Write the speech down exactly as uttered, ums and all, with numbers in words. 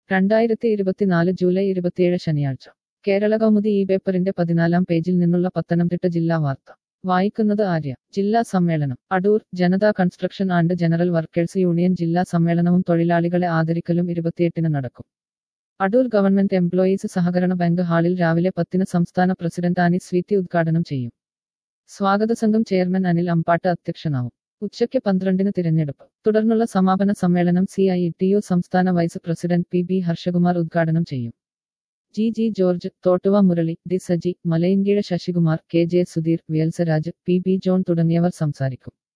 രണ്ടായിരത്തി ഇരുപത്തിനാല് ജൂലൈ ഇരുപത്തിയേഴ് ശനിയാഴ്ച കേരള കൗമുദി ഈ പേപ്പറിന്റെ പതിനാലാം പേജിൽ നിന്നുള്ള പത്തനംതിട്ട ജില്ലാ വാർത്ത വായിക്കുന്നത് ആര്യ. ജില്ലാ സമ്മേളനം Adoor. Janata construction and general workers union ജില്ലാ സമ്മേളനവും തൊഴിലാളികളെ ആദരിക്കലും ഇരുപത്തിയെട്ടിന് നടക്കും. അടൂർ ഗവൺമെന്റ് എംപ്ലോയീസ് സഹകരണ ബാങ്ക് ഹാളിൽ രാവിലെ പത്തിന് സംസ്ഥാന പ്രസിഡന്റ് ആനി സ്വീറ്റി ഉദ്ഘാടനം ചെയ്യും. സ്വാഗത സംഘം ചെയർമാൻ അനിൽ അമ്പാട്ട് അധ്യക്ഷനാവും. ഉച്ചയ്ക്ക് പന്ത്രണ്ടിന് തിരഞ്ഞെടുപ്പ്. തുടർന്നുള്ള സമാപന സമ്മേളനം സി ഐ ടി യു സംസ്ഥാന vice president P B Harshakumar ഉദ്ഘാടനം ചെയ്യും. G G George, Thottuva Murali, D Saji, Malayankeezh Sasikumar, K J Sudheer, Vyalsaraj, P B John തുടങ്ങിയവർ സംസാരിക്കും.